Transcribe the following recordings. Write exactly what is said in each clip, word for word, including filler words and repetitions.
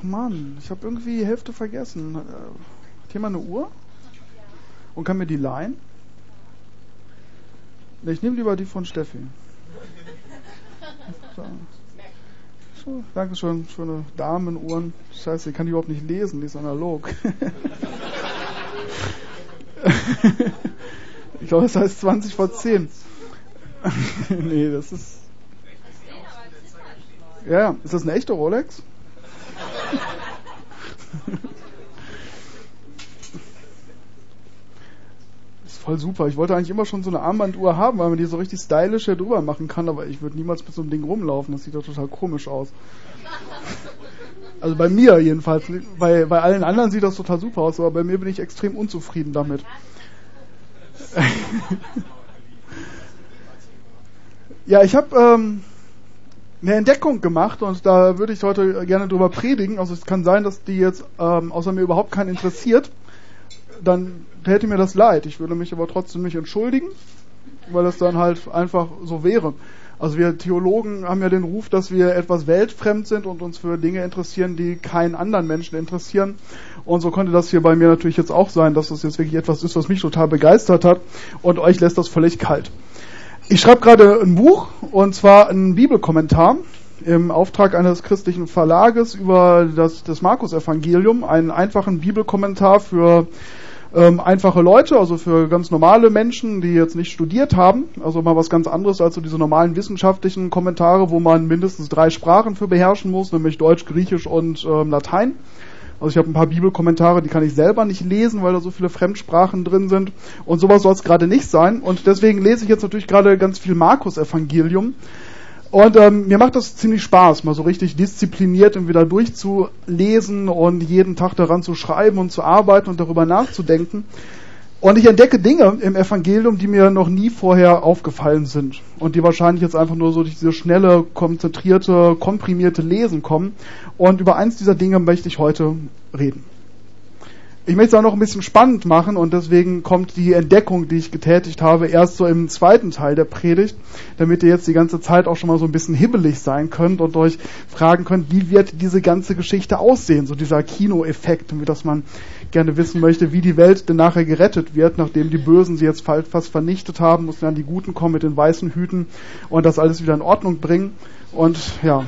Mann, ich habe irgendwie die Hälfte vergessen. Hat jemand eine Uhr? Und kann mir die leihen? Ne, ich nehme lieber die von Steffi. So. So, danke schön, schöne Damenuhren. Scheiße, die kann ich überhaupt nicht lesen, die ist analog. Ich glaube, das heißt zwanzig vor zehn. Nee, das ist... Ja, ist das eine echte Rolex? Ist voll super. Ich wollte eigentlich immer schon so eine Armbanduhr haben, weil man die so richtig stylisch hier drüber machen kann, aber ich würde niemals mit so einem Ding rumlaufen. Das sieht doch total komisch aus. Also bei mir jedenfalls. Bei, bei allen anderen sieht das total super aus, aber bei mir bin ich extrem unzufrieden damit. Ja, ich habe ähm, eine Entdeckung gemacht und da würde ich heute gerne drüber predigen. Also es kann sein, dass die jetzt ähm, außer mir überhaupt keinen interessiert. Dann täte mir das leid. Ich würde mich aber trotzdem nicht entschuldigen, weil das dann halt einfach so wäre. Also wir Theologen haben ja den Ruf, dass wir etwas weltfremd sind und uns für Dinge interessieren, die keinen anderen Menschen interessieren. Und so konnte das hier bei mir natürlich jetzt auch sein, dass das jetzt wirklich etwas ist, was mich total begeistert hat und euch lässt das völlig kalt. Ich schreibe gerade ein Buch, und zwar einen Bibelkommentar im Auftrag eines christlichen Verlages über das, das Markus-Evangelium, einen einfachen Bibelkommentar für ähm, einfache Leute, also für ganz normale Menschen, die jetzt nicht studiert haben, also mal was ganz anderes als so diese normalen wissenschaftlichen Kommentare, wo man mindestens drei Sprachen für beherrschen muss, nämlich Deutsch, Griechisch und ähm, Latein. Also ich habe ein paar Bibelkommentare, die kann ich selber nicht lesen, weil da so viele Fremdsprachen drin sind. Und sowas soll es gerade nicht sein. Und deswegen lese ich jetzt natürlich gerade ganz viel Markus-Evangelium. Und ähm, mir macht das ziemlich Spaß, mal so richtig diszipliniert und wieder durchzulesen und jeden Tag daran zu schreiben und zu arbeiten und darüber nachzudenken. Und ich entdecke Dinge im Evangelium, die mir noch nie vorher aufgefallen sind und die wahrscheinlich jetzt einfach nur so durch diese schnelle, konzentrierte, komprimierte Lesen kommen. Und über eins dieser Dinge möchte ich heute reden. Ich möchte es auch noch ein bisschen spannend machen und deswegen kommt die Entdeckung, die ich getätigt habe, erst so im zweiten Teil der Predigt, damit ihr jetzt die ganze Zeit auch schon mal so ein bisschen hibbelig sein könnt und euch fragen könnt, wie wird diese ganze Geschichte aussehen, so dieser Kinoeffekt, wie das man gerne wissen möchte, wie die Welt denn nachher gerettet wird, nachdem die Bösen sie jetzt fast vernichtet haben, mussten dann die Guten kommen mit den weißen Hüten und das alles wieder in Ordnung bringen. Und ja,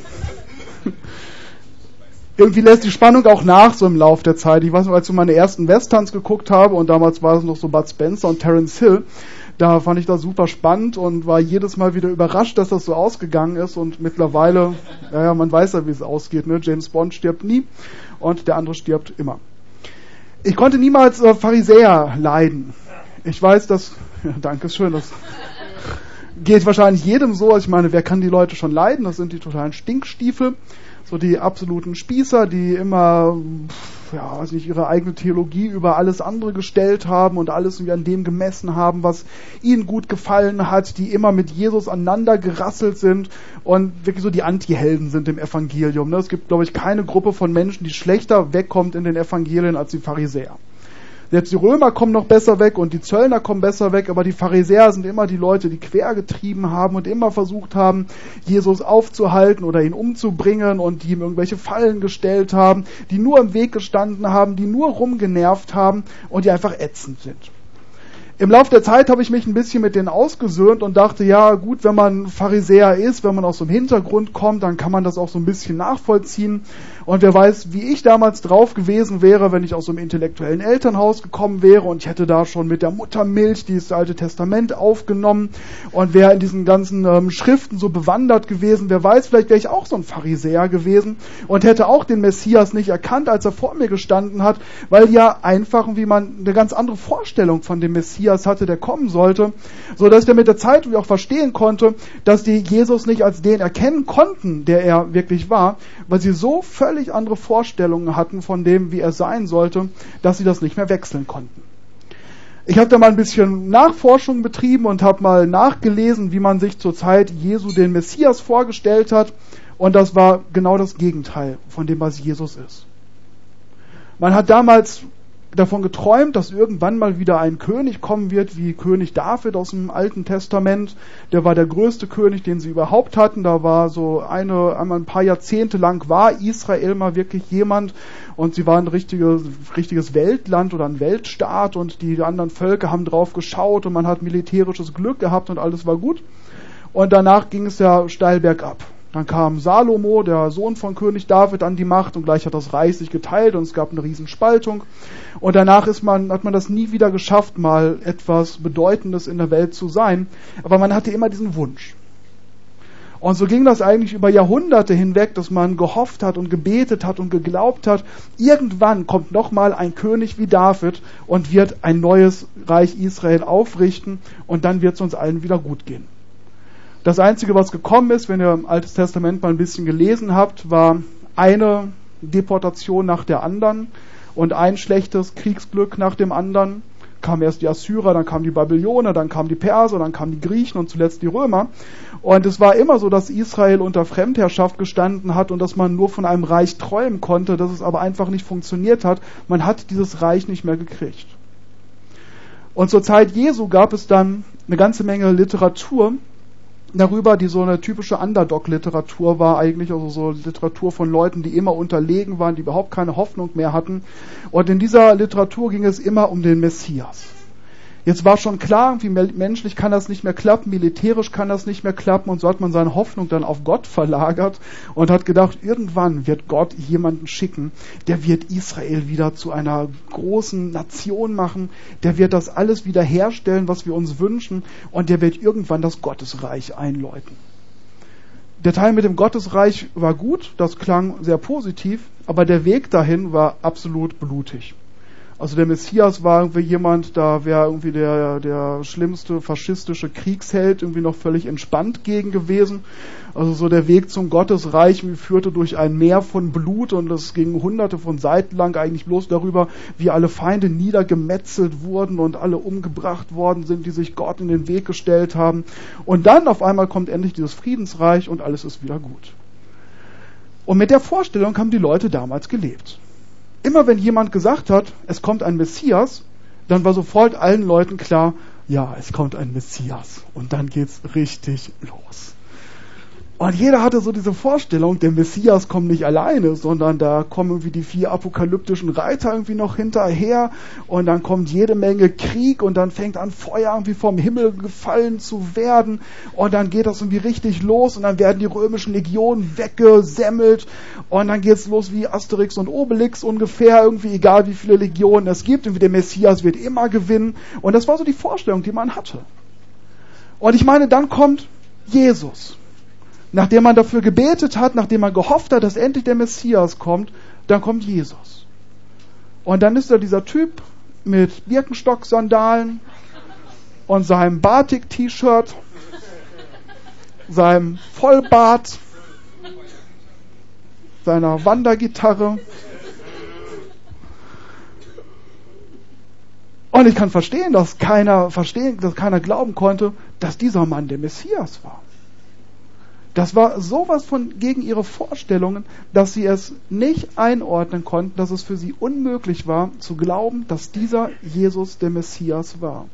irgendwie lässt die Spannung auch nach so im Lauf der Zeit. Ich weiß noch, als ich meine ersten Westerns geguckt habe und damals war es noch so Bud Spencer und Terence Hill, da fand ich das super spannend und war jedes Mal wieder überrascht, dass das so ausgegangen ist und mittlerweile, naja, man weiß ja, wie es ausgeht, ne? James Bond stirbt nie und der andere stirbt immer. Ich konnte niemals äh, Pharisäer leiden. Ich weiß, dass, ja, danke schön, das geht wahrscheinlich jedem so. Ich meine, wer kann die Leute schon leiden? Das sind die totalen Stinkstiefel. So die absoluten Spießer, die immer, ja, weiß nicht, ihre eigene Theologie über alles andere gestellt haben und alles irgendwie an dem gemessen haben, was ihnen gut gefallen hat, die immer mit Jesus aneinander gerasselt sind und wirklich so die Anti-Helden sind im Evangelium. Ne? Es gibt, glaube ich, keine Gruppe von Menschen, die schlechter wegkommt in den Evangelien als die Pharisäer. Selbst die Römer kommen noch besser weg und die Zöllner kommen besser weg, aber die Pharisäer sind immer die Leute, die quer getrieben haben und immer versucht haben, Jesus aufzuhalten oder ihn umzubringen und die ihm irgendwelche Fallen gestellt haben, die nur im Weg gestanden haben, die nur rumgenervt haben und die einfach ätzend sind. Im Laufe der Zeit habe ich mich ein bisschen mit denen ausgesöhnt und dachte, ja gut, wenn man Pharisäer ist, wenn man aus dem Hintergrund kommt, dann kann man das auch so ein bisschen nachvollziehen. Und wer weiß, wie ich damals drauf gewesen wäre, wenn ich aus so einem intellektuellen Elternhaus gekommen wäre und ich hätte da schon mit der Muttermilch dieses Alte Testament aufgenommen und wäre in diesen ganzen ähm, Schriften so bewandert gewesen, wer weiß, vielleicht wäre ich auch so ein Pharisäer gewesen und hätte auch den Messias nicht erkannt, als er vor mir gestanden hat, weil ja einfach, wie man eine ganz andere Vorstellung von dem Messias hatte, der kommen sollte, so dass ich dann mit der Zeit auch verstehen konnte, dass die Jesus nicht als den erkennen konnten, der er wirklich war, weil sie so völlig andere Vorstellungen hatten von dem, wie er sein sollte, dass sie das nicht mehr wechseln konnten. Ich habe da mal ein bisschen Nachforschung betrieben und habe mal nachgelesen, wie man sich zur Zeit Jesu den Messias vorgestellt hat, und das war genau das Gegenteil von dem, was Jesus ist. Man hat damals davon geträumt, dass irgendwann mal wieder ein König kommen wird, wie König David aus dem Alten Testament. Der war der größte König, den sie überhaupt hatten. Da war so eine, einmal ein paar Jahrzehnte lang war Israel mal wirklich jemand und sie waren ein richtiges, richtiges Weltland oder ein Weltstaat und die anderen Völker haben drauf geschaut und man hat militärisches Glück gehabt und alles war gut. Und danach ging es ja steil bergab. Dann kam Salomo, der Sohn von König David, an die Macht und gleich hat das Reich sich geteilt und es gab eine Riesenspaltung. Und danach ist man, hat man das nie wieder geschafft, mal etwas Bedeutendes in der Welt zu sein. Aber man hatte immer diesen Wunsch. Und so ging das eigentlich über Jahrhunderte hinweg, dass man gehofft hat und gebetet hat und geglaubt hat, irgendwann kommt nochmal ein König wie David und wird ein neues Reich Israel aufrichten und dann wird es uns allen wieder gut gehen. Das Einzige, was gekommen ist, wenn ihr im Altes Testament mal ein bisschen gelesen habt, war eine Deportation nach der anderen und ein schlechtes Kriegsglück nach dem anderen. Kamen erst die Assyrer, dann kamen die Babylonier, dann kamen die Perser, dann kamen die Griechen und zuletzt die Römer. Und es war immer so, dass Israel unter Fremdherrschaft gestanden hat und dass man nur von einem Reich träumen konnte, dass es aber einfach nicht funktioniert hat. Man hat dieses Reich nicht mehr gekriegt. Und zur Zeit Jesu gab es dann eine ganze Menge Literatur darüber, die so eine typische Underdog-Literatur war eigentlich, also so Literatur von Leuten, die immer unterlegen waren, die überhaupt keine Hoffnung mehr hatten. Und in dieser Literatur ging es immer um den Messias. Jetzt war schon klar, irgendwie menschlich kann das nicht mehr klappen, militärisch kann das nicht mehr klappen und so hat man seine Hoffnung dann auf Gott verlagert und hat gedacht, irgendwann wird Gott jemanden schicken, der wird Israel wieder zu einer großen Nation machen, der wird das alles wieder herstellen, was wir uns wünschen und der wird irgendwann das Gottesreich einläuten. Der Teil mit dem Gottesreich war gut, das klang sehr positiv, aber der Weg dahin war absolut blutig. Also der Messias war irgendwie jemand, da wäre irgendwie der, der schlimmste faschistische Kriegsheld irgendwie noch völlig entspannt gegen gewesen. Also so der Weg zum Gottesreich führte durch ein Meer von Blut und es ging hunderte von Seiten lang eigentlich bloß darüber, wie alle Feinde niedergemetzelt wurden und alle umgebracht worden sind, die sich Gott in den Weg gestellt haben. Und dann auf einmal kommt endlich dieses Friedensreich und alles ist wieder gut. Und mit der Vorstellung haben die Leute damals gelebt. Immer wenn jemand gesagt hat, es kommt ein Messias, dann war sofort allen Leuten klar, ja, es kommt ein Messias. Und dann geht's richtig los. Und jeder hatte so diese Vorstellung, der Messias kommt nicht alleine, sondern da kommen irgendwie die vier apokalyptischen Reiter irgendwie noch hinterher und dann kommt jede Menge Krieg und dann fängt an Feuer irgendwie vom Himmel gefallen zu werden und dann geht das irgendwie richtig los und dann werden die römischen Legionen weggesemmelt und dann geht's los wie Asterix und Obelix ungefähr, irgendwie egal wie viele Legionen es gibt, irgendwie der Messias wird immer gewinnen und das war so die Vorstellung, die man hatte. Und ich meine, dann kommt Jesus. Nachdem man dafür gebetet hat, nachdem man gehofft hat, dass endlich der Messias kommt, dann kommt Jesus. Und dann ist da dieser Typ mit Birkenstock-Sandalen und seinem Batik-T-Shirt, seinem Vollbart, seiner Wandergitarre. Und ich kann verstehen, dass keiner verstehen, dass keiner glauben konnte, dass dieser Mann der Messias war. Das war sowas von gegen ihre Vorstellungen, dass sie es nicht einordnen konnten, dass es für sie unmöglich war, zu glauben, dass dieser Jesus der Messias war.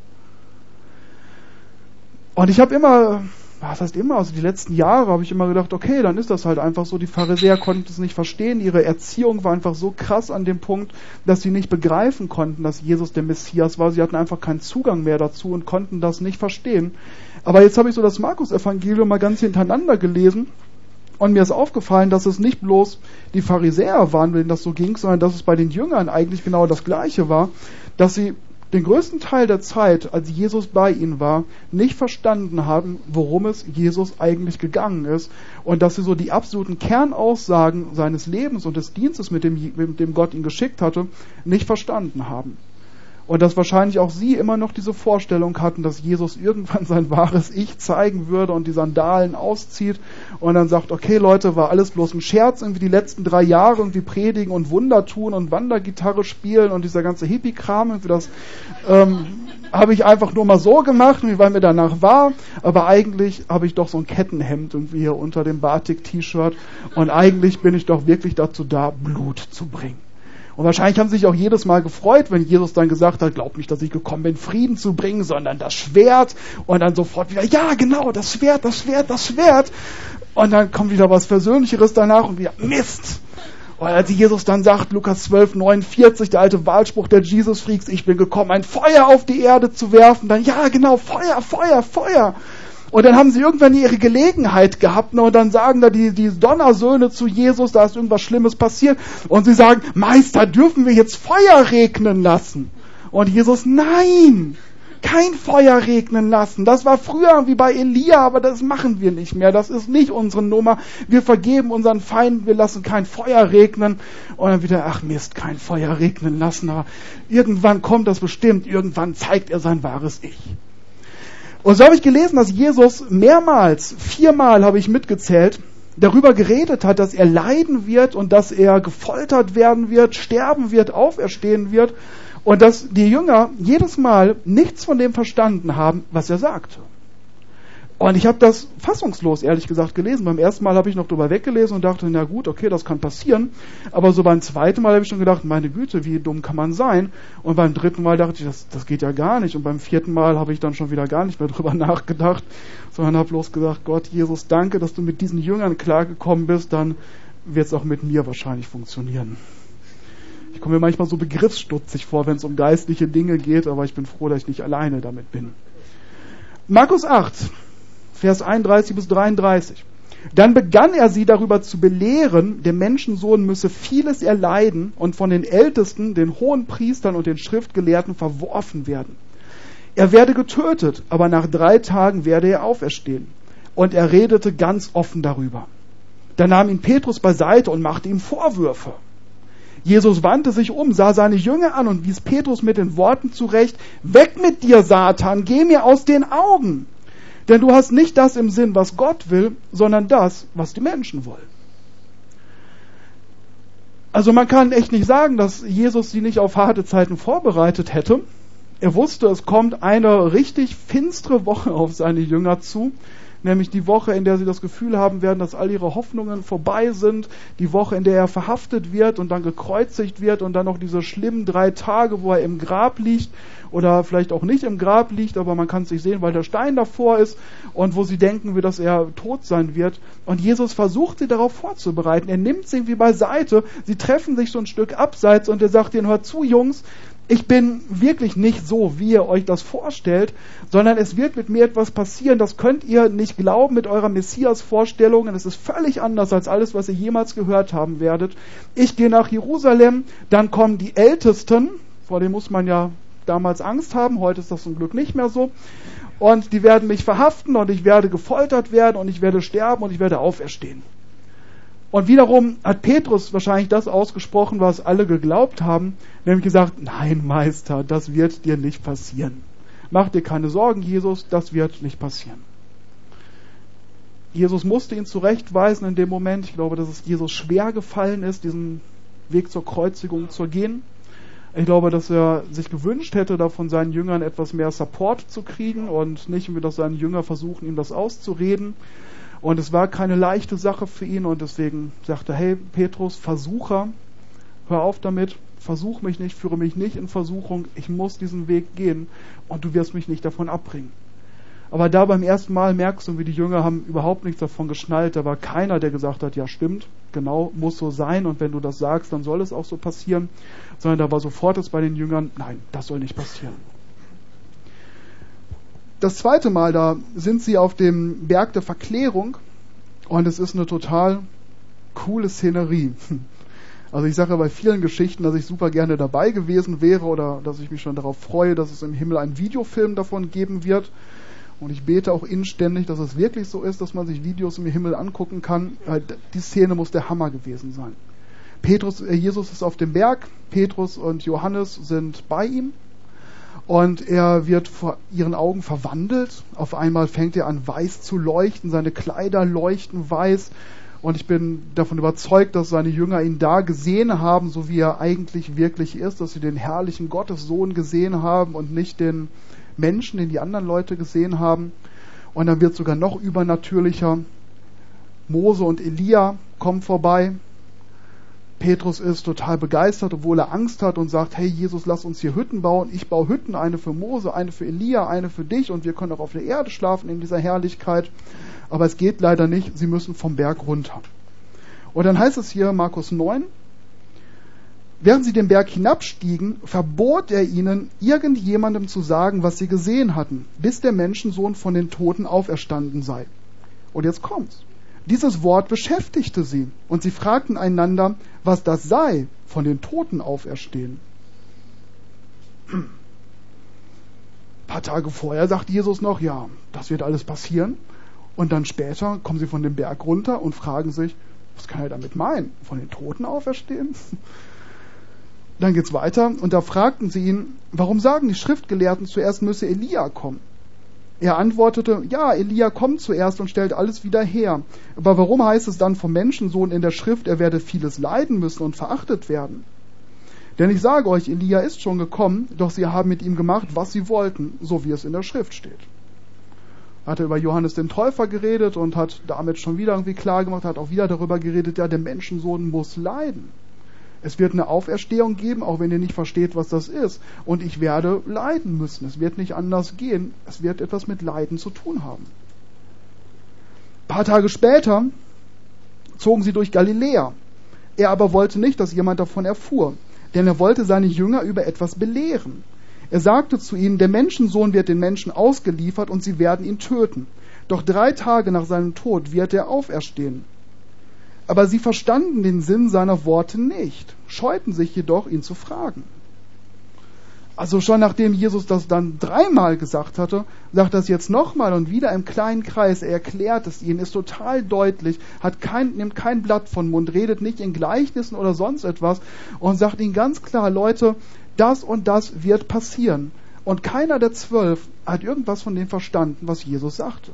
Und ich habe immer, was heißt immer, also die letzten Jahre habe ich immer gedacht, okay, dann ist das halt einfach so, die Pharisäer konnten es nicht verstehen, ihre Erziehung war einfach so krass an dem Punkt, dass sie nicht begreifen konnten, dass Jesus der Messias war, sie hatten einfach keinen Zugang mehr dazu und konnten das nicht verstehen. Aber jetzt habe ich so das Markus-Evangelium mal ganz hintereinander gelesen und mir ist aufgefallen, dass es nicht bloß die Pharisäer waren, denen das so ging, sondern dass es bei den Jüngern eigentlich genau das Gleiche war, dass sie den größten Teil der Zeit, als Jesus bei ihnen war, nicht verstanden haben, worum es Jesus eigentlich gegangen ist und dass sie so die absoluten Kernaussagen seines Lebens und des Dienstes, mit dem, mit dem Gott ihn geschickt hatte, nicht verstanden haben. Und dass wahrscheinlich auch sie immer noch diese Vorstellung hatten, dass Jesus irgendwann sein wahres Ich zeigen würde und die Sandalen auszieht und dann sagt, okay Leute, war alles bloß ein Scherz, irgendwie die letzten drei Jahre irgendwie predigen und Wunder tun und Wandergitarre spielen und dieser ganze Hippie-Kram, irgendwie das ähm, habe ich einfach nur mal so gemacht, weil mir danach war, aber eigentlich habe ich doch so ein Kettenhemd irgendwie hier unter dem Batik-T-Shirt und eigentlich bin ich doch wirklich dazu da, Blut zu bringen. Und wahrscheinlich haben sie sich auch jedes Mal gefreut, wenn Jesus dann gesagt hat, glaubt nicht, dass ich gekommen bin, Frieden zu bringen, sondern das Schwert. Und dann sofort wieder, ja genau, das Schwert, das Schwert, das Schwert. Und dann kommt wieder was Versöhnlicheres danach und wieder Mist. Und als Jesus dann sagt, Lukas zwölf, neunundvierzig, der alte Wahlspruch der Jesus Freaks, ich bin gekommen, ein Feuer auf die Erde zu werfen, dann ja genau, Feuer, Feuer, Feuer. Und dann haben sie irgendwann ihre Gelegenheit gehabt, ne, und dann sagen da die, die Donnersöhne zu Jesus, da ist irgendwas Schlimmes passiert. Und sie sagen, Meister, dürfen wir jetzt Feuer regnen lassen? Und Jesus, nein, kein Feuer regnen lassen. Das war früher wie bei Elia, aber das machen wir nicht mehr. Das ist nicht unsere Nummer. Wir vergeben unseren Feinden, wir lassen kein Feuer regnen. Und dann wieder, ach Mist, kein Feuer regnen lassen. Aber irgendwann kommt das bestimmt, irgendwann zeigt er sein wahres Ich. Und so habe ich gelesen, dass Jesus mehrmals, viermal habe ich mitgezählt, darüber geredet hat, dass er leiden wird und dass er gefoltert werden wird, sterben wird, auferstehen wird und dass die Jünger jedes Mal nichts von dem verstanden haben, was er sagte. Und ich habe das fassungslos, ehrlich gesagt, gelesen. Beim ersten Mal habe ich noch drüber weggelesen und dachte, na gut, okay, das kann passieren. Aber so beim zweiten Mal habe ich schon gedacht, meine Güte, wie dumm kann man sein? Und beim dritten Mal dachte ich, das, das geht ja gar nicht. Und beim vierten Mal habe ich dann schon wieder gar nicht mehr drüber nachgedacht, sondern habe bloß gesagt, Gott, Jesus, danke, dass du mit diesen Jüngern klargekommen bist, dann wird es auch mit mir wahrscheinlich funktionieren. Ich komme mir manchmal so begriffsstutzig vor, wenn es um geistliche Dinge geht, aber ich bin froh, dass ich nicht alleine damit bin. Markus acht. Vers einunddreißig bis dreiunddreißig. Dann begann er sie darüber zu belehren, der Menschensohn müsse vieles erleiden und von den Ältesten, den Hohenpriestern und den Schriftgelehrten verworfen werden. Er werde getötet, aber nach drei Tagen werde er auferstehen. Und er redete ganz offen darüber. Da nahm ihn Petrus beiseite und machte ihm Vorwürfe. Jesus wandte sich um, sah seine Jünger an und wies Petrus mit den Worten zurecht, weg mit dir, Satan, geh mir aus den Augen. Denn du hast nicht das im Sinn, was Gott will, sondern das, was die Menschen wollen. Also man kann echt nicht sagen, dass Jesus sie nicht auf harte Zeiten vorbereitet hätte. Er wusste, es kommt eine richtig finstere Woche auf seine Jünger zu, nämlich die Woche, in der sie das Gefühl haben werden, dass all ihre Hoffnungen vorbei sind, die Woche, in der er verhaftet wird und dann gekreuzigt wird und dann noch diese schlimmen drei Tage, wo er im Grab liegt oder vielleicht auch nicht im Grab liegt, aber man kann es nicht sehen, weil der Stein davor ist und wo sie denken, wie dass er tot sein wird. Und Jesus versucht, sie darauf vorzubereiten. Er nimmt sie irgendwie beiseite, sie treffen sich so ein Stück abseits und er sagt ihnen, hört zu, Jungs, ich bin wirklich nicht so, wie ihr euch das vorstellt, sondern es wird mit mir etwas passieren, das könnt ihr nicht glauben mit eurer Messias-Vorstellung. Es ist völlig anders als alles, was ihr jemals gehört haben werdet. Ich gehe nach Jerusalem, dann kommen die Ältesten, vor denen muss man ja damals Angst haben, heute ist das zum Glück nicht mehr so, und die werden mich verhaften und ich werde gefoltert werden und ich werde sterben und ich werde auferstehen. Und wiederum hat Petrus wahrscheinlich das ausgesprochen, was alle geglaubt haben, nämlich gesagt, nein, Meister, das wird dir nicht passieren. Mach dir keine Sorgen, Jesus, das wird nicht passieren. Jesus musste ihn zurechtweisen in dem Moment. Ich glaube, dass es Jesus schwer gefallen ist, diesen Weg zur Kreuzigung zu gehen. Ich glaube, dass er sich gewünscht hätte, da von seinen Jüngern etwas mehr Support zu kriegen und nicht, wie das seine Jünger versuchen, ihm das auszureden. Und es war keine leichte Sache für ihn und deswegen sagte er, hey Petrus, Versucher, hör auf damit, versuch mich nicht, führe mich nicht in Versuchung, ich muss diesen Weg gehen und du wirst mich nicht davon abbringen. Aber da beim ersten Mal merkst du, wie die Jünger haben überhaupt nichts davon geschnallt, da war keiner, der gesagt hat, ja stimmt, genau, muss so sein und wenn du das sagst, dann soll es auch so passieren, sondern da war sofort es bei den Jüngern, nein, das soll nicht passieren. Das zweite Mal, da sind sie auf dem Berg der Verklärung und es ist eine total coole Szenerie. Also ich sage ja bei vielen Geschichten, dass ich super gerne dabei gewesen wäre oder dass ich mich schon darauf freue, dass es im Himmel einen Videofilm davon geben wird. Und ich bete auch inständig, dass es wirklich so ist, dass man sich Videos im Himmel angucken kann. Die Szene muss der Hammer gewesen sein. Petrus, Jesus ist auf dem Berg, Petrus und Johannes sind bei ihm. Und er wird vor ihren Augen verwandelt. Auf einmal fängt er an, weiß zu leuchten. Seine Kleider leuchten weiß. Und ich bin davon überzeugt, dass seine Jünger ihn da gesehen haben, so wie er eigentlich wirklich ist. Dass sie den herrlichen Gottessohn gesehen haben und nicht den Menschen, den die anderen Leute gesehen haben. Und dann wird sogar noch übernatürlicher. Mose und Elia kommen vorbei. Petrus ist total begeistert, obwohl er Angst hat und sagt, hey Jesus, lass uns hier Hütten bauen. Ich baue Hütten, eine für Mose, eine für Elia, eine für dich und wir können auch auf der Erde schlafen in dieser Herrlichkeit. Aber es geht leider nicht, sie müssen vom Berg runter. Und dann heißt es hier, Markus neun, während sie den Berg hinabstiegen, verbot er ihnen, irgendjemandem zu sagen, was sie gesehen hatten, bis der Menschensohn von den Toten auferstanden sei. Und jetzt kommt's. Dieses Wort beschäftigte sie und sie fragten einander, was das sei, von den Toten auferstehen. Ein paar Tage vorher sagt Jesus noch, ja, das wird alles passieren. Und dann später kommen sie von dem Berg runter und fragen sich, was kann er damit meinen? Von den Toten auferstehen? Dann geht's weiter und da fragten sie ihn, warum sagen die Schriftgelehrten, zuerst müsse Elia kommen? Er antwortete, ja, Elia kommt zuerst und stellt alles wieder her. Aber warum heißt es dann vom Menschensohn in der Schrift, er werde vieles leiden müssen und verachtet werden? Denn ich sage euch, Elia ist schon gekommen, doch sie haben mit ihm gemacht, was sie wollten, so wie es in der Schrift steht. Hat er über Johannes den Täufer geredet und hat damit schon wieder irgendwie klar gemacht, hat auch wieder darüber geredet, ja, der Menschensohn muss leiden. Es wird eine Auferstehung geben, auch wenn ihr nicht versteht, was das ist. Und ich werde leiden müssen. Es wird nicht anders gehen. Es wird etwas mit Leiden zu tun haben. Ein paar Tage später zogen sie durch Galiläa. Er aber wollte nicht, dass jemand davon erfuhr, denn er wollte seine Jünger über etwas belehren. Er sagte zu ihnen, der Menschensohn wird den Menschen ausgeliefert und sie werden ihn töten. Doch drei Tage nach seinem Tod wird er auferstehen. Aber sie verstanden den Sinn seiner Worte nicht, scheuten sich jedoch, ihn zu fragen. Also schon nachdem Jesus das dann dreimal gesagt hatte, sagt er es jetzt nochmal und wieder im kleinen Kreis. Er erklärt es ihnen, ist total deutlich, hat kein, nimmt kein Blatt von Mund, redet nicht in Gleichnissen oder sonst etwas und sagt ihnen ganz klar, Leute, das und das wird passieren. Und keiner der zwölf hat irgendwas von dem verstanden, was Jesus sagte.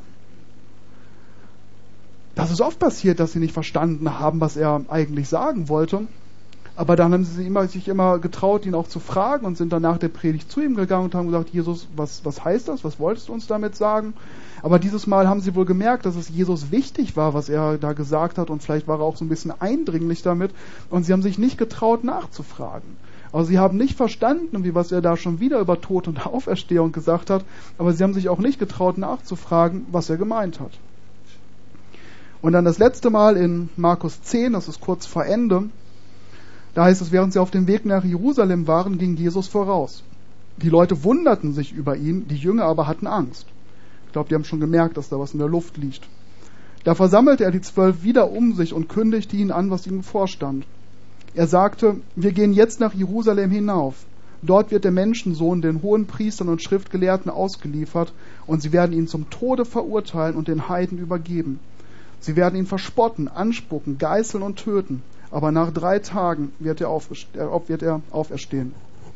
Das ist oft passiert, dass sie nicht verstanden haben, was er eigentlich sagen wollte. Aber dann haben sie immer, sich immer getraut, ihn auch zu fragen und sind dann nach der Predigt zu ihm gegangen und haben gesagt, Jesus, was, was heißt das? Was wolltest du uns damit sagen? Aber dieses Mal haben sie wohl gemerkt, dass es Jesus wichtig war, was er da gesagt hat und vielleicht war er auch so ein bisschen eindringlich damit und sie haben sich nicht getraut, nachzufragen. Also sie haben nicht verstanden, wie was er da schon wieder über Tod und Auferstehung gesagt hat, aber sie haben sich auch nicht getraut, nachzufragen, was er gemeint hat. Und dann das letzte Mal in Markus zehn, das ist kurz vor Ende, da heißt es, während sie auf dem Weg nach Jerusalem waren, ging Jesus voraus. Die Leute wunderten sich über ihn, die Jünger aber hatten Angst. Ich glaube, die haben schon gemerkt, dass da was in der Luft liegt. Da versammelte er die Zwölf wieder um sich und kündigte ihnen an, was ihnen bevorstand. Er sagte, wir gehen jetzt nach Jerusalem hinauf. Dort wird der Menschensohn den Hohenpriestern und Schriftgelehrten ausgeliefert und sie werden ihn zum Tode verurteilen und den Heiden übergeben. Sie werden ihn verspotten, anspucken, geißeln und töten. Aber nach drei Tagen wird er, wird er auferstehen.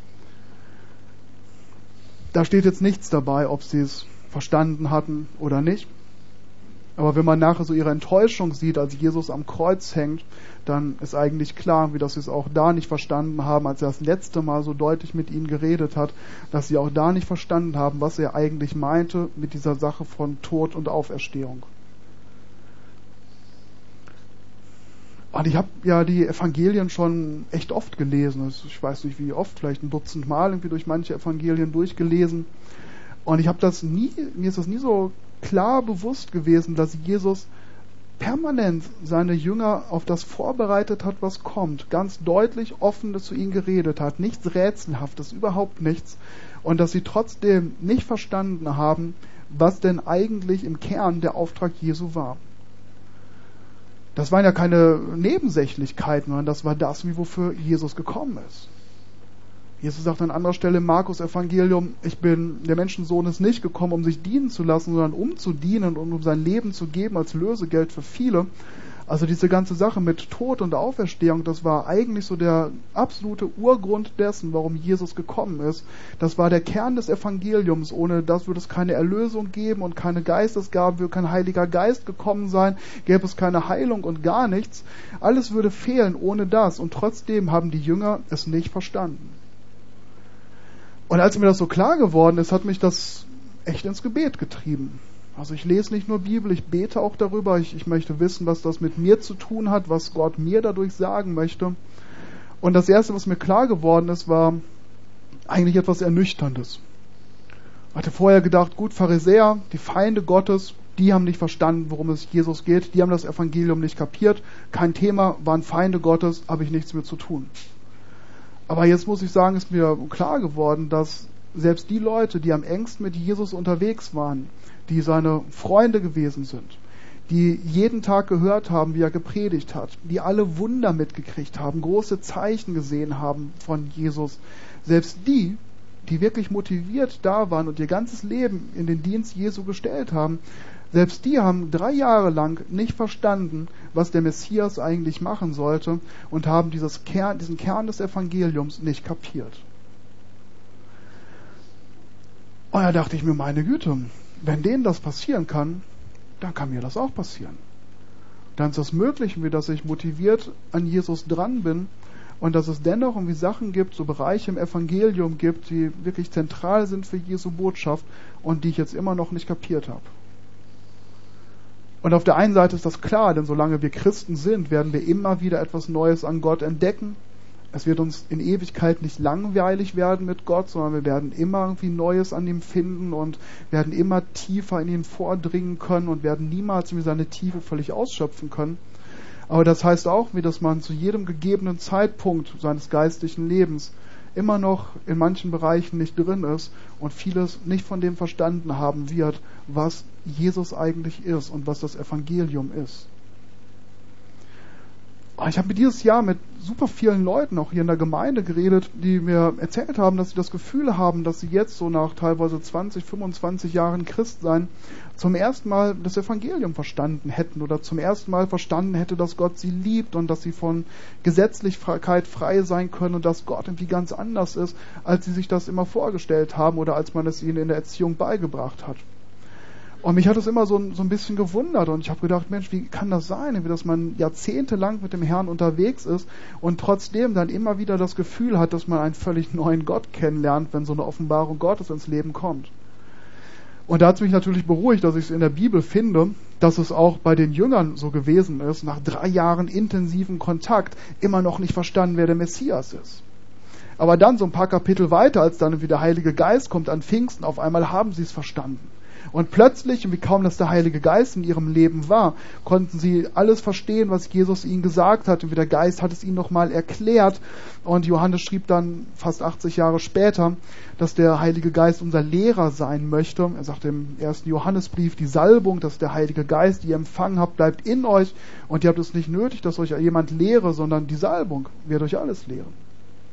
Da steht jetzt nichts dabei, ob sie es verstanden hatten oder nicht. Aber wenn man nachher so ihre Enttäuschung sieht, als Jesus am Kreuz hängt, dann ist eigentlich klar, wie dass sie es auch da nicht verstanden haben, als er das letzte Mal so deutlich mit ihnen geredet hat, dass sie auch da nicht verstanden haben, was er eigentlich meinte mit dieser Sache von Tod und Auferstehung. Und ich habe ja die Evangelien schon echt oft gelesen. Ich weiß nicht wie oft, vielleicht ein Dutzend Mal irgendwie durch manche Evangelien durchgelesen. Und ich habe das nie, mir ist das nie so klar bewusst gewesen, dass Jesus permanent seine Jünger auf das vorbereitet hat, was kommt. Ganz deutlich, offen zu ihnen geredet hat. Nichts Rätselhaftes, überhaupt nichts. Und dass sie trotzdem nicht verstanden haben, was denn eigentlich im Kern der Auftrag Jesu war. Das waren ja keine Nebensächlichkeiten, sondern das war das, wie wofür Jesus gekommen ist. Jesus sagt an anderer Stelle im Markus-Evangelium, ich bin, der Menschensohn ist nicht gekommen, um sich dienen zu lassen, sondern um zu dienen und um sein Leben zu geben als Lösegeld für viele. Also diese ganze Sache mit Tod und Auferstehung, das war eigentlich so der absolute Urgrund dessen, warum Jesus gekommen ist. Das war der Kern des Evangeliums. Ohne das würde es keine Erlösung geben und keine Geistesgabe, würde kein Heiliger Geist gekommen sein, gäbe es keine Heilung und gar nichts. Alles würde fehlen ohne das. Und trotzdem haben die Jünger es nicht verstanden. Und als mir das so klar geworden ist, hat mich das echt ins Gebet getrieben. Also ich lese nicht nur Bibel, ich bete auch darüber. Ich, ich möchte wissen, was das mit mir zu tun hat, was Gott mir dadurch sagen möchte. Und das Erste, was mir klar geworden ist, war eigentlich etwas Ernüchterndes. Ich hatte vorher gedacht, gut, Pharisäer, die Feinde Gottes, die haben nicht verstanden, worum es Jesus geht, die haben das Evangelium nicht kapiert, kein Thema, waren Feinde Gottes, habe ich nichts mehr zu tun. Aber jetzt muss ich sagen, ist mir klar geworden, dass selbst die Leute, die am engsten mit Jesus unterwegs waren, die seine Freunde gewesen sind, die jeden Tag gehört haben, wie er gepredigt hat, die alle Wunder mitgekriegt haben, große Zeichen gesehen haben von Jesus, selbst die, die wirklich motiviert da waren und ihr ganzes Leben in den Dienst Jesu gestellt haben, selbst die haben drei Jahre lang nicht verstanden, was der Messias eigentlich machen sollte und haben dieses Kern, diesen Kern des Evangeliums nicht kapiert. Und da dachte ich mir, meine Güte, wenn denen das passieren kann, dann kann mir das auch passieren. Dann ist es möglich, dass ich motiviert an Jesus dran bin und dass es dennoch irgendwie Sachen gibt, so Bereiche im Evangelium gibt, die wirklich zentral sind für Jesu Botschaft und die ich jetzt immer noch nicht kapiert habe. Und auf der einen Seite ist das klar, denn solange wir Christen sind, werden wir immer wieder etwas Neues an Gott entdecken. Es wird uns in Ewigkeit nicht langweilig werden mit Gott, sondern wir werden immer irgendwie Neues an ihm finden und werden immer tiefer in ihn vordringen können und werden niemals seine Tiefe völlig ausschöpfen können. Aber das heißt auch, wie dass man zu jedem gegebenen Zeitpunkt seines geistlichen Lebens immer noch in manchen Bereichen nicht drin ist und vieles nicht von dem verstanden haben wird, was Jesus eigentlich ist und was das Evangelium ist. Ich habe dieses Jahr mit super vielen Leuten auch hier in der Gemeinde geredet, die mir erzählt haben, dass sie das Gefühl haben, dass sie jetzt so nach teilweise zwanzig, fünfundzwanzig Jahren Christsein zum ersten Mal das Evangelium verstanden hätten oder zum ersten Mal verstanden hätte, dass Gott sie liebt und dass sie von Gesetzlichkeit frei sein können und dass Gott irgendwie ganz anders ist, als sie sich das immer vorgestellt haben oder als man es ihnen in der Erziehung beigebracht hat. Und mich hat es immer so, so ein bisschen gewundert und ich habe gedacht, Mensch, wie kann das sein, wie dass man jahrzehntelang mit dem Herrn unterwegs ist und trotzdem dann immer wieder das Gefühl hat, dass man einen völlig neuen Gott kennenlernt, wenn so eine Offenbarung Gottes ins Leben kommt. Und da hat es mich natürlich beruhigt, dass ich es in der Bibel finde, dass es auch bei den Jüngern so gewesen ist, nach drei Jahren intensiven Kontakt immer noch nicht verstanden, wer der Messias ist. Aber dann so ein paar Kapitel weiter, als dann wieder der Heilige Geist kommt an Pfingsten, auf einmal haben sie es verstanden. Und plötzlich, und wie kaum das der Heilige Geist in ihrem Leben war, konnten sie alles verstehen, was Jesus ihnen gesagt hat. Und wie der Geist hat es ihnen nochmal erklärt. Und Johannes schrieb dann fast achtzig Jahre später, dass der Heilige Geist unser Lehrer sein möchte. Er sagt im ersten Johannesbrief, die Salbung, dass der Heilige Geist, die ihr empfangen habt, bleibt in euch. Und ihr habt es nicht nötig, dass euch jemand lehre, sondern die Salbung wird euch alles lehren.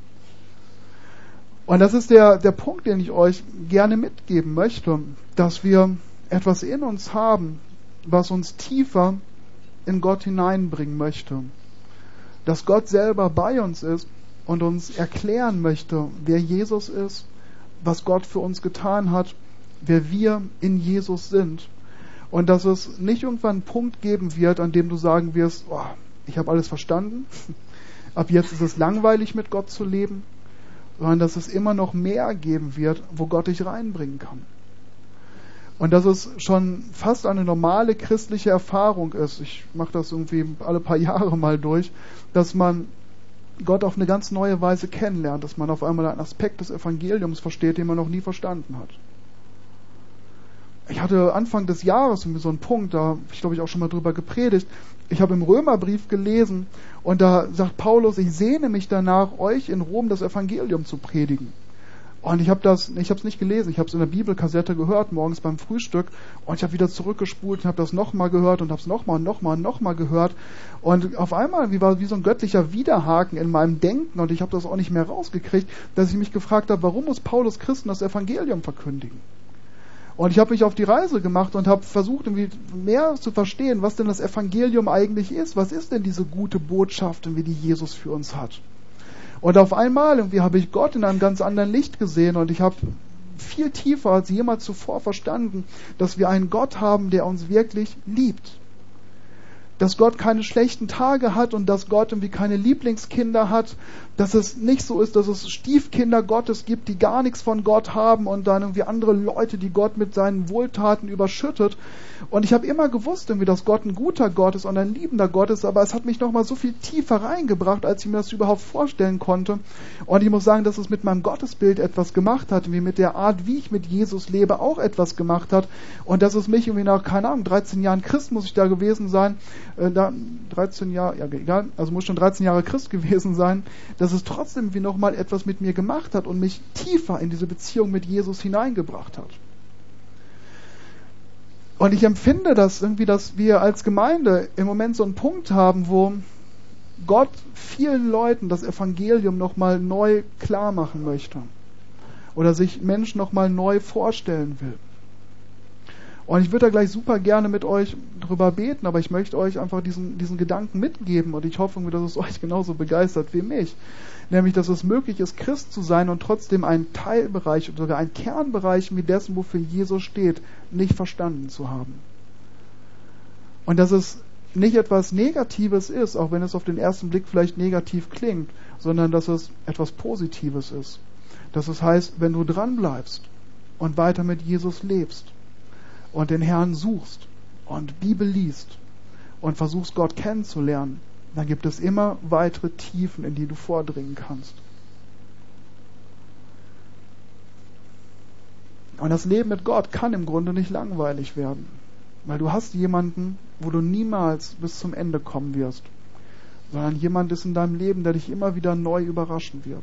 Und das ist der, der Punkt, den ich euch gerne mitgeben möchte, dass wir etwas in uns haben, was uns tiefer in Gott hineinbringen möchte. Dass Gott selber bei uns ist und uns erklären möchte, wer Jesus ist, was Gott für uns getan hat, wer wir in Jesus sind. Und dass es nicht irgendwann einen Punkt geben wird, an dem du sagen wirst, oh, ich habe alles verstanden, ab jetzt ist es langweilig mit Gott zu leben, sondern dass es immer noch mehr geben wird, wo Gott dich reinbringen kann. Und dass es schon fast eine normale christliche Erfahrung ist, ich mache das irgendwie alle paar Jahre mal durch, dass man Gott auf eine ganz neue Weise kennenlernt, dass man auf einmal einen Aspekt des Evangeliums versteht, den man noch nie verstanden hat. Ich hatte Anfang des Jahres irgendwie so einen Punkt, da habe ich glaube ich auch schon mal drüber gepredigt. Ich habe im Römerbrief gelesen und da sagt Paulus, ich sehne mich danach, euch in Rom das Evangelium zu predigen. Und ich habe das, ich habe es nicht gelesen, ich habe es in der Bibelkassette gehört, morgens beim Frühstück und ich habe wieder zurückgespult und habe das nochmal gehört und habe es nochmal und nochmal und nochmal gehört und auf einmal wie war wie so ein göttlicher Widerhaken in meinem Denken und ich habe das auch nicht mehr rausgekriegt, dass ich mich gefragt habe, warum muss Paulus Christen das Evangelium verkündigen? Und ich habe mich auf die Reise gemacht und habe versucht, irgendwie mehr zu verstehen, was denn das Evangelium eigentlich ist. Was ist denn diese gute Botschaft, die Jesus für uns hat? Und auf einmal irgendwie habe ich Gott in einem ganz anderen Licht gesehen und ich habe viel tiefer als jemals zuvor verstanden, dass wir einen Gott haben, der uns wirklich liebt. dass Gott keine schlechten Tage hat und dass Gott irgendwie keine Lieblingskinder hat, dass es nicht so ist, dass es Stiefkinder Gottes gibt, die gar nichts von Gott haben und dann irgendwie andere Leute, die Gott mit seinen Wohltaten überschüttet. Und ich habe immer gewusst, irgendwie, dass Gott ein guter Gott ist und ein liebender Gott ist, aber es hat mich nochmal so viel tiefer reingebracht, als ich mir das überhaupt vorstellen konnte. Und ich muss sagen, dass es mit meinem Gottesbild etwas gemacht hat, wie mit der Art, wie ich mit Jesus lebe, auch etwas gemacht hat. Und dass es mich irgendwie nach, keine Ahnung, dreizehn Jahren Christ muss ich da gewesen sein, äh, da dreizehn Jahre, ja egal, also muss schon dreizehn Jahre Christ gewesen sein, dass es trotzdem wie nochmal etwas mit mir gemacht hat und mich tiefer in diese Beziehung mit Jesus hineingebracht hat. Und ich empfinde das irgendwie, dass wir als Gemeinde im Moment so einen Punkt haben, wo Gott vielen Leuten das Evangelium nochmal neu klar machen möchte. Oder sich Menschen nochmal neu vorstellen will. Und ich würde da gleich super gerne mit euch drüber beten, aber ich möchte euch einfach diesen, diesen Gedanken mitgeben und ich hoffe, dass es euch genauso begeistert wie mich. Nämlich, dass es möglich ist, Christ zu sein und trotzdem einen Teilbereich oder sogar einen Kernbereich wie dessen, wofür Jesus steht, nicht verstanden zu haben. Und dass es nicht etwas Negatives ist, auch wenn es auf den ersten Blick vielleicht negativ klingt, sondern dass es etwas Positives ist. Dass es heißt, wenn du dran bleibst und weiter mit Jesus lebst und den Herrn suchst und Bibel liest und versuchst, Gott kennenzulernen, dann gibt es immer weitere Tiefen, in die du vordringen kannst. Und das Leben mit Gott kann im Grunde nicht langweilig werden, weil du hast jemanden, wo du niemals bis zum Ende kommen wirst, sondern jemand ist in deinem Leben, der dich immer wieder neu überraschen wird.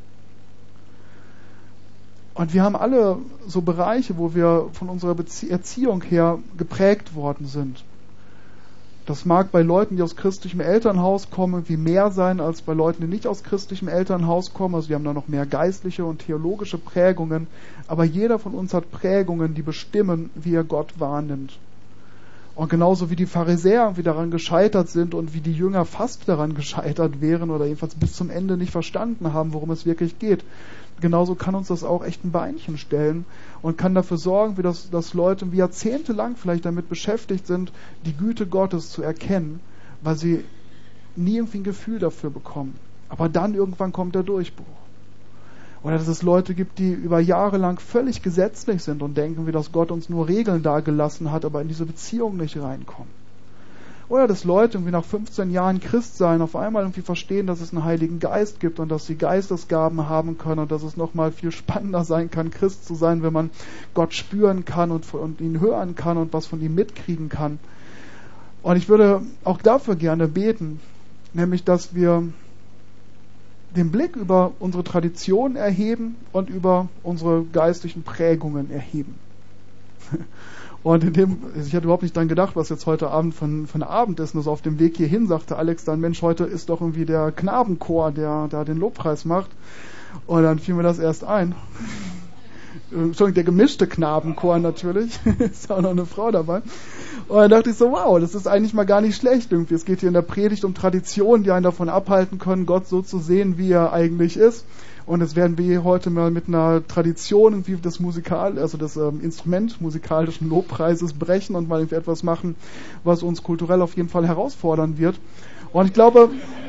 Und wir haben alle so Bereiche, wo wir von unserer Bezie- Erziehung her geprägt worden sind. Das mag bei Leuten, die aus christlichem Elternhaus kommen, irgendwie mehr sein als bei Leuten, die nicht aus christlichem Elternhaus kommen. Also wir haben da noch mehr geistliche und theologische Prägungen. Aber jeder von uns hat Prägungen, die bestimmen, wie er Gott wahrnimmt. Und genauso wie die Pharisäer irgendwie daran gescheitert sind und wie die Jünger fast daran gescheitert wären oder jedenfalls bis zum Ende nicht verstanden haben, worum es wirklich geht. Genauso kann uns das auch echt ein Beinchen stellen und kann dafür sorgen, wie das, dass Leute wie jahrzehntelang vielleicht damit beschäftigt sind, die Güte Gottes zu erkennen, weil sie nie irgendwie ein Gefühl dafür bekommen. Aber dann irgendwann kommt der Durchbruch. Oder dass es Leute gibt, die über Jahre lang völlig gesetzlich sind und denken, wie dass Gott uns nur Regeln dargelassen hat, aber in diese Beziehung nicht reinkommen. Oder dass Leute irgendwie nach fünfzehn Jahren Christsein auf einmal irgendwie verstehen, dass es einen Heiligen Geist gibt und dass sie Geistesgaben haben können und dass es nochmal viel spannender sein kann, Christ zu sein, wenn man Gott spüren kann und, und ihn hören kann und was von ihm mitkriegen kann. Und ich würde auch dafür gerne beten, nämlich dass wir den Blick über unsere Tradition erheben und über unsere geistlichen Prägungen erheben. Und in dem, ich hatte überhaupt nicht dran gedacht, was jetzt heute Abend von, von Abendessen ist. Auf dem Weg hierhin sagte Alex dann, Mensch, heute ist doch irgendwie der Knabenchor, der da den Lobpreis macht. Und dann fiel mir das erst ein. Entschuldigung, der gemischte Knabenchor natürlich. Ist auch noch eine Frau dabei. Und dann dachte ich so, wow, das ist eigentlich mal gar nicht schlecht irgendwie. Es geht hier in der Predigt um Traditionen, die einen davon abhalten können, Gott so zu sehen, wie er eigentlich ist. Und das werden wir heute mal mit einer Tradition irgendwie das Musikal, also das ähm, Instrument musikalischen Lobpreises brechen und mal irgendwie etwas machen, was uns kulturell auf jeden Fall herausfordern wird. Und ich glaube,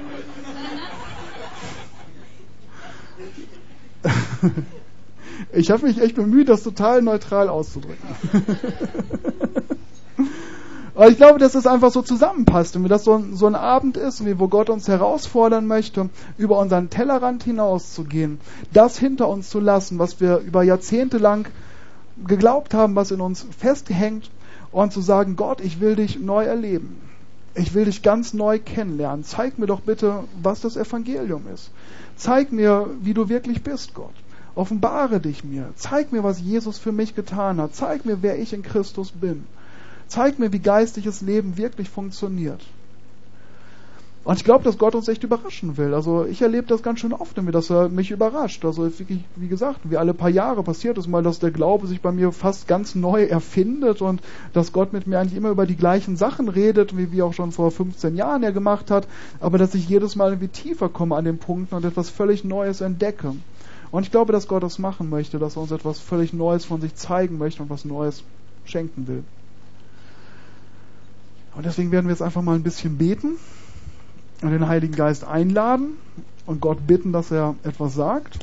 ich habe mich echt bemüht, das total neutral auszudrücken. Aber ich glaube, dass das einfach so zusammenpasst und wie das so ein, so ein Abend ist, wo Gott uns herausfordern möchte, über unseren Tellerrand hinauszugehen, das hinter uns zu lassen, was wir über Jahrzehnte lang geglaubt haben, was in uns festhängt, und zu sagen, Gott, ich will dich neu erleben. Ich will dich ganz neu kennenlernen. Zeig mir doch bitte, was das Evangelium ist. Zeig mir, wie du wirklich bist, Gott. Offenbare dich mir. Zeig mir, was Jesus für mich getan hat. Zeig mir, wer ich in Christus bin. Zeig mir, wie geistliches Leben wirklich funktioniert. Und ich glaube, dass Gott uns echt überraschen will. Also ich erlebe das ganz schön oft, dass er mich überrascht. Also wirklich, wie gesagt, wie alle paar Jahre passiert es mal, dass der Glaube sich bei mir fast ganz neu erfindet und dass Gott mit mir eigentlich immer über die gleichen Sachen redet, wie wir auch schon vor fünfzehn Jahren er gemacht hat, aber dass ich jedes Mal irgendwie tiefer komme an den Punkten und etwas völlig Neues entdecke. Und ich glaube, dass Gott das machen möchte, dass er uns etwas völlig Neues von sich zeigen möchte und was Neues schenken will. Und deswegen werden wir jetzt einfach mal ein bisschen beten und den Heiligen Geist einladen und Gott bitten, dass er etwas sagt.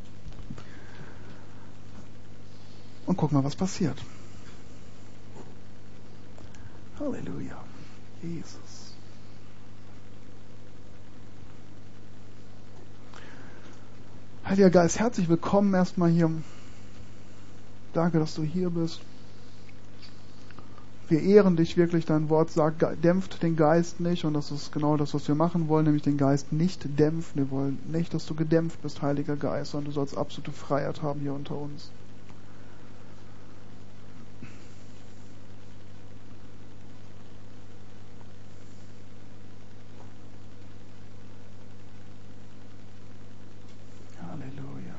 Und gucken mal, was passiert. Halleluja. Jesus. Heiliger Geist, herzlich willkommen erstmal hier. Danke, dass du hier bist. Wir ehren dich wirklich, dein Wort sagt, dämpft den Geist nicht, und das ist genau das, was wir machen wollen, nämlich den Geist nicht dämpfen. Wir wollen nicht, dass du gedämpft bist, Heiliger Geist, sondern du sollst absolute Freiheit haben hier unter uns. Halleluja.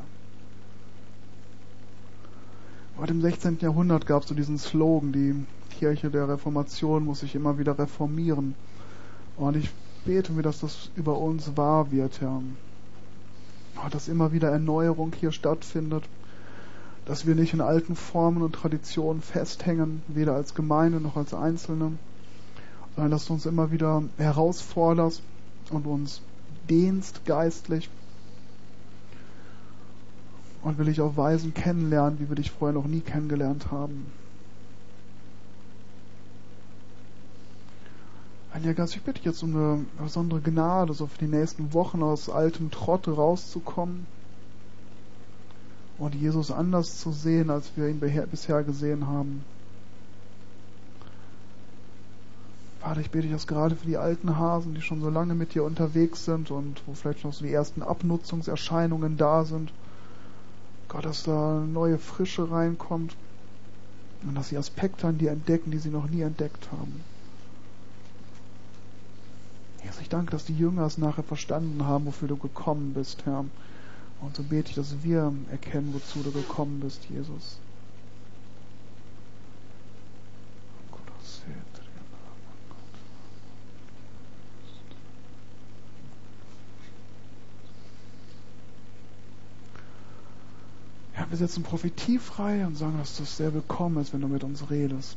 Heute im sechzehnten Jahrhundert gab es so diesen Slogan, die Kirche der Reformation muss sich immer wieder reformieren. Und ich bete mir, dass das über uns wahr wird, Herr. Dass immer wieder Erneuerung hier stattfindet. Dass wir nicht in alten Formen und Traditionen festhängen, weder als Gemeinde noch als Einzelne. Sondern dass du uns immer wieder herausforderst und uns dehnst geistlich. Und will ich auch Weisen kennenlernen, wie wir dich vorher noch nie kennengelernt haben. Heiliger Geist, ich bitte dich jetzt um eine besondere Gnade, so für die nächsten Wochen aus altem Trott rauszukommen und Jesus anders zu sehen, als wir ihn bisher gesehen haben. Vater, ich bitte dich jetzt gerade für die alten Hasen, die schon so lange mit dir unterwegs sind und wo vielleicht noch so die ersten Abnutzungserscheinungen da sind. Gott, dass da neue Frische reinkommt und dass sie Aspekte an dir entdecken, die sie noch nie entdeckt haben. Jesus, ich danke, dass die Jünger es nachher verstanden haben, wofür du gekommen bist, Herr. Und so bete ich, dass wir erkennen, wozu du gekommen bist, Jesus. Ja, wir setzen Prophetie frei und sagen, dass du sehr willkommen ist, wenn du mit uns redest.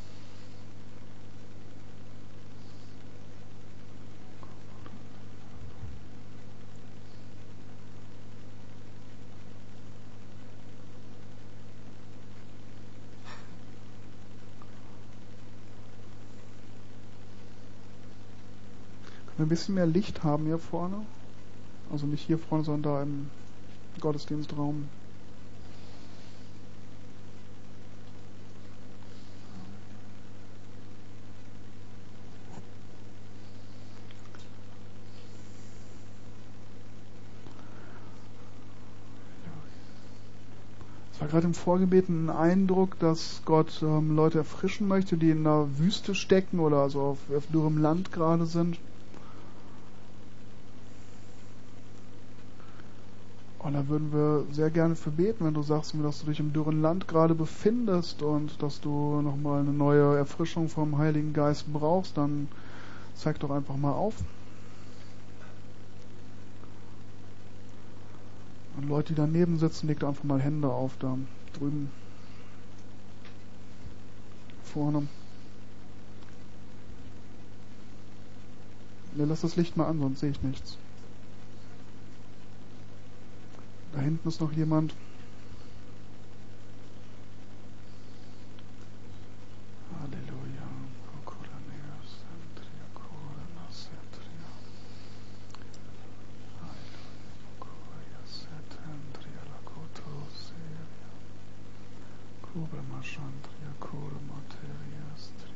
Ein bisschen mehr Licht haben hier vorne. Also nicht hier vorne, sondern da im Gottesdienstraum. Es war gerade im Vorgebeten ein Eindruck, dass Gott ähm, Leute erfrischen möchte, die in der Wüste stecken oder also auf, auf dürrem Land gerade sind. Und da würden wir sehr gerne für beten, wenn du sagst mir, dass du dich im dürren Land gerade befindest und dass du nochmal eine neue Erfrischung vom Heiligen Geist brauchst, dann zeig doch einfach mal auf. Und Leute, die daneben sitzen, legt einfach mal Hände auf, da drüben. Vorne. Ne, lass das Licht mal an, sonst sehe ich nichts. Da hinten ist noch jemand. Halleluja. Kubra Mashantria Kura Materias